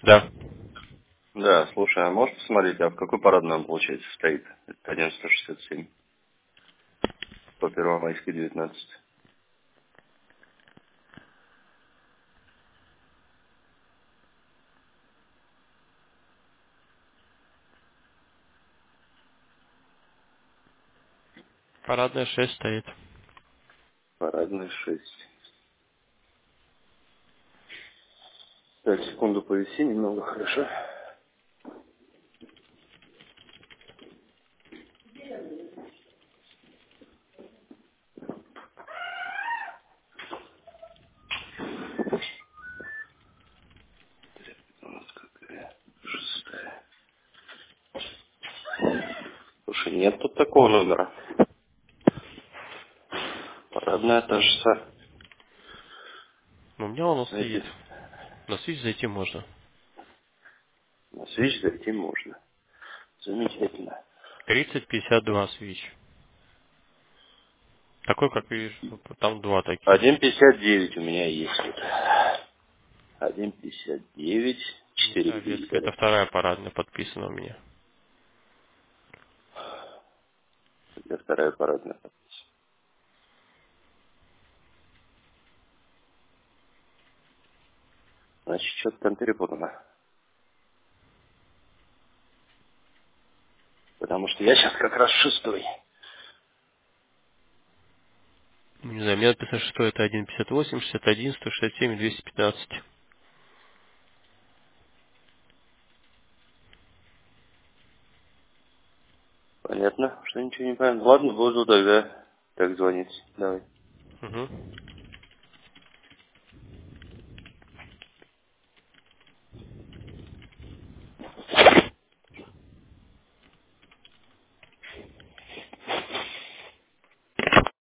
Да. Да, слушай, а можешь посмотреть, а в какой парадной он, получается, стоит? Это 1167 по Первомайской 19. Парадная 6 стоит. Парадная 6. Так, секунду повиси немного, хорошо? У нас какая? 6. Слушай, нет тут такого номера. Парадная та же самая. Но у меня он стоит. Знаете, На свич зайти можно. на свич зайти можно. Замечательно. 3052 свич. Такой, как видишь, там два таких. 1,59 у меня есть тут. 1,59, Да, ветка. Это 4,50. вторая парадная подписана у меня. Это вторая парадная. Значит, что-то там перепутано. Потому что я сейчас как раз 6. Ну, не знаю, мне написано, что это 1,58, 61, 167 и 215. Понятно, что ничего не понятно. Ладно, буду тогда так звонить. Давай. Угу.